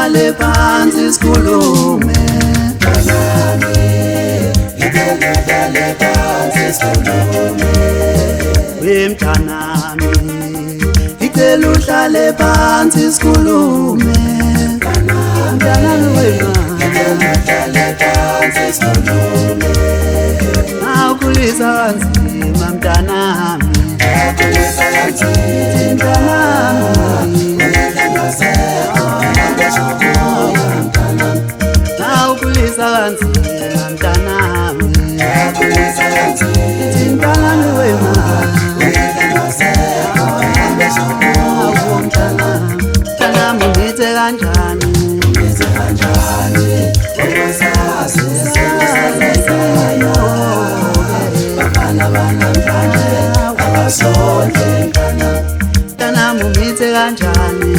uhlale phansi sikhulume ngicela uhlale phansi sikhulume wemthanami ngicela uhlale phansi sikhulume mntanami wena uhlale phansi sikhulume awukhulisa kanzima mntanami ukhulisa kanzima mntanami awukhulisa kanzima mntanami mntanami wena mntanami ngithe kanjani mntanami ngithe kanjani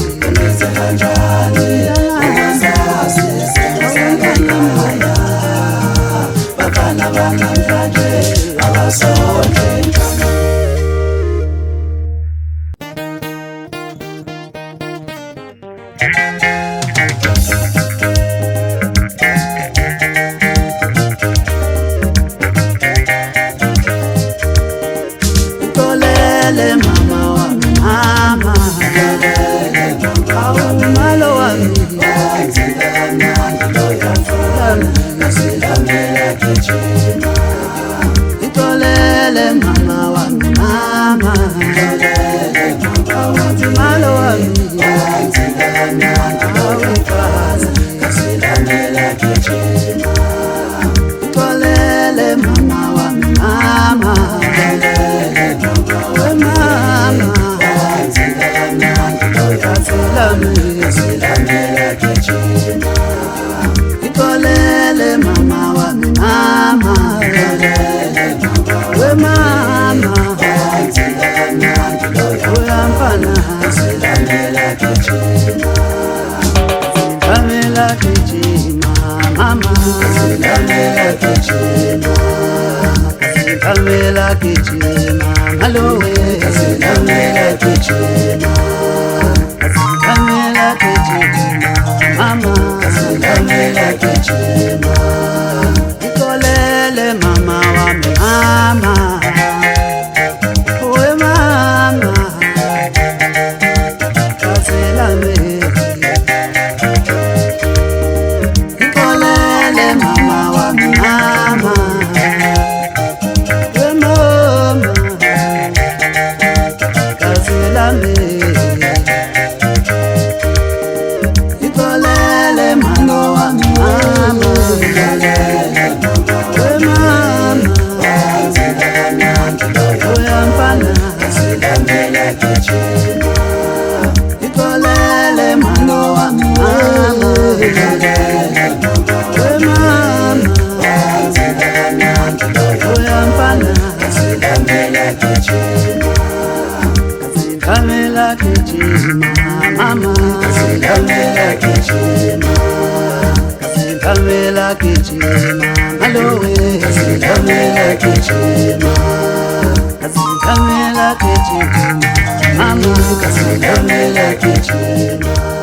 Tolele mama wami mama awumalo wami Tolele mama wami mama awumalo wami Tolele mama wami mama Ikolele mama wami mama we mama uyamfana Kamela kijima mama Kamela kijima malowe Kamela kijima Kamela kijima mama Kamela kijima Ikolele mama wami mama we mama kaselame Ikolele mama wami mama we mama kaselame Ikolele mama wami mama we mama uyamfana Ikolele mama wami mama we mama uyamfana Kamela kijima mama Kamela kijima Kamela kijima malowe Kamela kijima Kamela kijima mama Kamela kijima